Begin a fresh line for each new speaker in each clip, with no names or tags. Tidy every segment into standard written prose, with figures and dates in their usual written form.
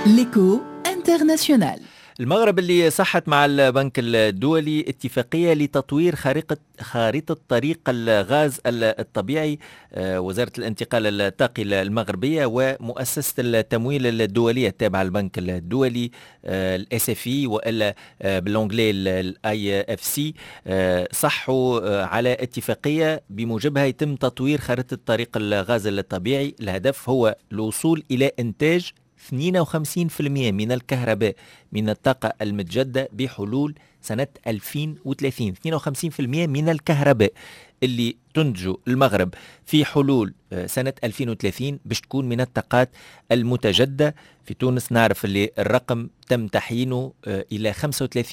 L'écho international.
المغرب اللي صحت مع البنك الدولي اتفاقية لتطوير خارطة طريق الغاز الطبيعي. وزارة الانتقال الطاقي المغربية ومؤسسة التمويل الدولية التابعة للبنك الدولي الSFI وإلا باللونجلي IFC صحوا على اتفاقية بموجبها يتم تطوير خارطة طريق الغاز الطبيعي. الهدف هو الوصول إلى إنتاج 52% من الكهرباء من الطاقة المتجددة بحلول سنة 2030. 52% من الكهرباء اللي تنتج المغرب في حلول سنة 2030 باش تكون من الطاقات المتجددة. في تونس نعرف اللي الرقم تم تحيينه إلى 35%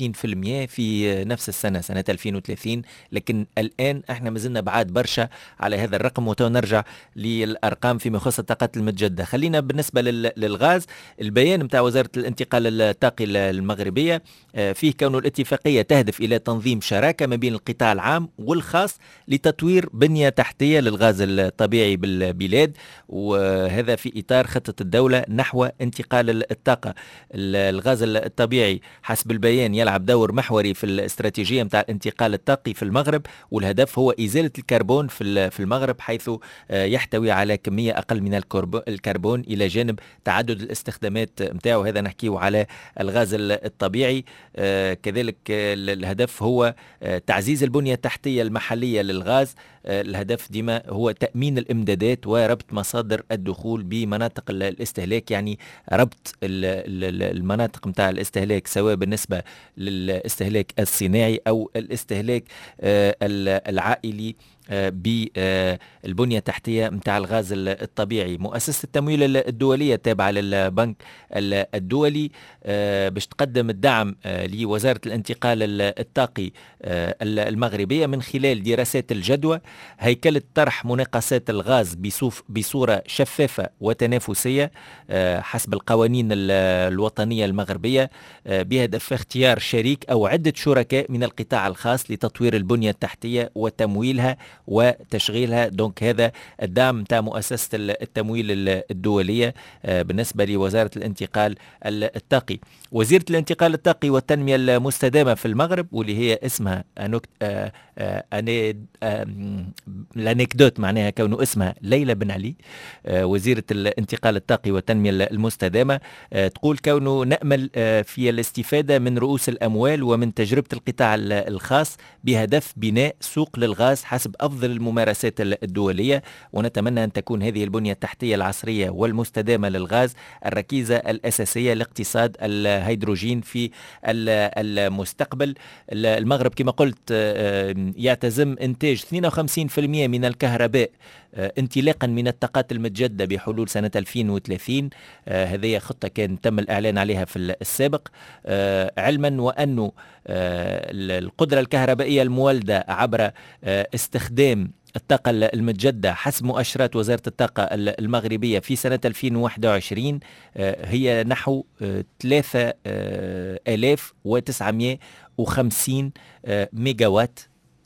في نفس السنة سنة 2030، لكن الآن احنا مازلنا بعاد برشا على هذا الرقم. وتنرجع للأرقام فيما يخص الطاقات المتجددة. خلينا بالنسبة للغاز، البيان متاع وزارة الانتقال الطاقي المغربية فيه كون الاتفاقية تهدف إلى تنظيم شراكة ما بين القطاع العام والخاص لتطوير بنية تحتية للغاز الطبيعي بالبلاد، وهذا في إطار خطة الدولة نحو انتقال الطاقة. الغاز الطبيعي حسب البيان يلعب دور محوري في الاستراتيجية متاع الانتقال الطاقي في المغرب، والهدف هو إزالة الكربون في المغرب، حيث يحتوي على كمية أقل من الكربون إلى جانب تعدد الاستخدامات متاعه. هذا نحكيه على الغاز الطبيعي. كذلك الهدف هو تعزيز البنية التحتية المحلية للغاز. الهدف ديما هو تأمين الإمدادات وربط مصادر الدخول بمناطق الاستهلاك، يعني ربط المناطق متاع الاستهلاك سواء بالنسبة للاستهلاك الصناعي أو الاستهلاك العائلي بالبنية التحتية متاع الغاز الطبيعي. مؤسسة التمويل الدولية التابعة للبنك الدولي باش تقدم الدعم لوزارة الانتقال الطاقي المغربية من خلال دراسات الجدوى، هيكلة طرح مناقصات الغاز بصورة شفافة وتنافسية حسب القوانين الوطنية المغربية، بهدف اختيار شريك أو عدة شركاء من القطاع الخاص لتطوير البنية التحتية وتمويلها وتشغيلها. دونك هذا الدعم تاع مؤسسة التمويل الدولية بالنسبة لوزارة الانتقال الطاقي. وزيرة الانتقال الطاقي والتنمية المستدامة في المغرب، واللي هي اسمها الانكدوت معناها كونه اسمها ليلى بن علي، وزيرة الانتقال الطاقي والتنمية المستدامة، تقول كونه نأمل في الاستفادة من رؤوس الأموال ومن تجربة القطاع الخاص بهدف بناء سوق للغاز حسب أفضل الممارسات الدولية، ونتمنى أن تكون هذه البنية التحتية العصرية والمستدامة للغاز الركيزة الأساسية لاقتصاد الهيدروجين في المستقبل. المغرب كما قلت يعتزم إنتاج 52% من الكهرباء انطلاقا من الطاقات المتجددة بحلول سنة 2030. هذه خطة كان تم الإعلان عليها في السابق، علما وأنه القدرة الكهربائية المولدة عبر استخدام الطاقة المتجددة حسب مؤشرات وزارة الطاقة المغربية في سنة 2021 هي نحو 3950 ميجاوات،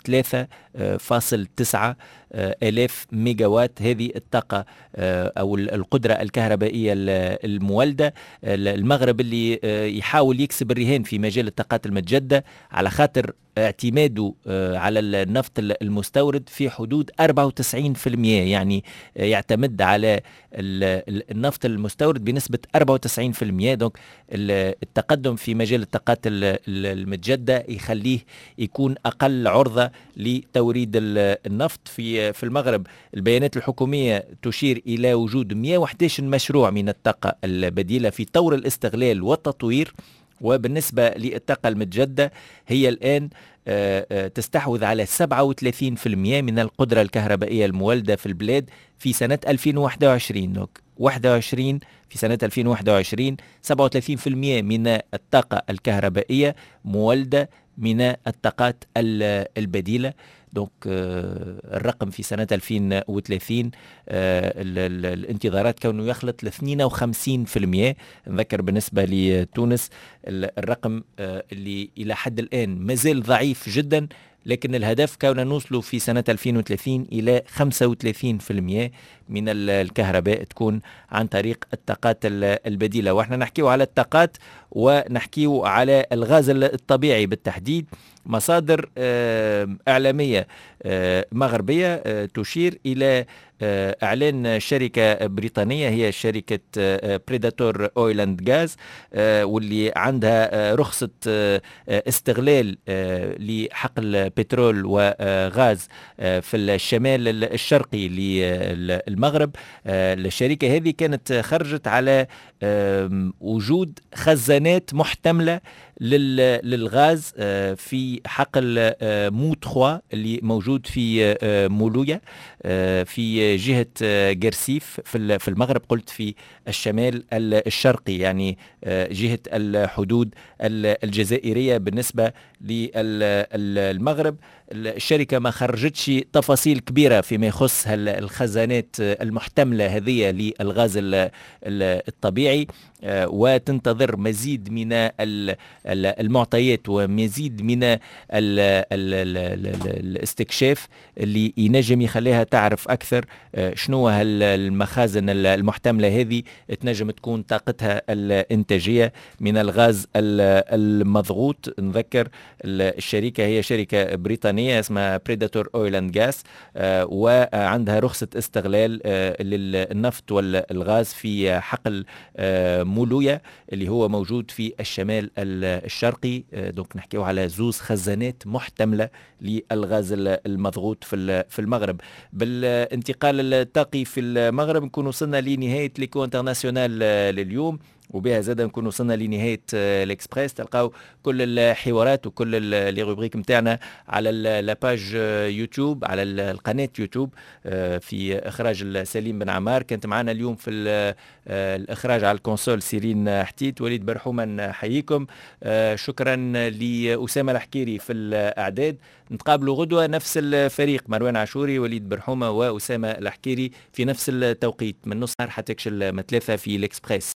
3.9 آلاف ميجاوات. هذه الطاقة أو القدرة الكهربائية المولدة. المغرب اللي يحاول يكسب الرهان في مجال الطاقات المتجددة على خاطر اعتماده على النفط المستورد في حدود 94%، يعني يعتمد على النفط المستورد بنسبة 94%. دونك التقدم في مجال الطاقات المتجددة يخليه يكون أقل عرضة لتوريد النفط في المغرب. البيانات الحكومية تشير إلى وجود 111 مشروع من الطاقة البديلة في طور الاستغلال والتطوير، وبالنسبة للطاقة المتجددة هي الآن تستحوذ على 37% من القدرة الكهربائية المولدة في البلاد في سنة 2021. 21 في سنة 2021 37% من الطاقة الكهربائية مولدة من الطاقات البديلة. دونك الرقم في سنة 2030 الانتظارات كونه يخلط ل 52%. نذكر بالنسبة لتونس الرقم اللي إلى حد الآن مازال ضعيف جدا، لكن الهدف كنا نوصلوا في سنة 2030 إلى 35% من الكهرباء تكون عن طريق الطاقات البديلة. وإحنا نحكيو على الطاقات ونحكيو على الغاز الطبيعي بالتحديد. مصادر إعلامية مغربية تشير إلى إعلان شركة بريطانية هي شركة بريداتور أويل أند غاز، واللي عندها رخصة استغلال لحقل بترول وغاز في الشمال الشرقي للمغرب. الشركة هذه كانت خرجت على وجود خزانات محتملة للغاز في حقل مو 3 اللي موجود في مولويا في جهة قرسيف في المغرب، قلت في الشمال الشرقي، يعني جهة الحدود الجزائرية بالنسبة للمغرب. الشركة ما خرجتش تفاصيل كبيرة فيما يخص الخزانات المحتملة هذه للغاز الطبيعي، وتنتظر مزيد من المعطيات ومزيد من الاستكشاف اللي ينجم يخليها تعرف أكثر شنو المخازن المحتملة هذه تنجم تكون طاقتها الإنتاجية من الغاز المضغوط. نذكر الشركة هي شركة بريطانية اسمها بريداتور أويل أند غاز، وعندها رخصة استغلال للنفط والغاز في حقل مولويا اللي هو موجود في الشمال الشرقي. دونك نحكيو على زوز خزانات محتملة للغاز المضغوط في المغرب. بالانتقال الطاقي في المغرب نكون وصلنا لنهاية ليكو انترناسيونال لليوم، وبها زاد نكون وصلنا لنهاية الإكسبريس. تلقاو كل الحوارات وكل لي روبريك متاعنا على لاباج يوتيوب، على القناة يوتيوب في إخراج سليم بن عمار. كانت معنا اليوم في الإخراج على الكونسول سيرين حتيت. وليد برحومة نحييكم. شكرا لأسامة الحكيري في الأعداد. نتقابلوا غدوة نفس الفريق، مروان عاشوري، وليد برحومة، وأسامة الحكيري في نفس التوقيت من نص نهار حتى 3 في الإكسبريس.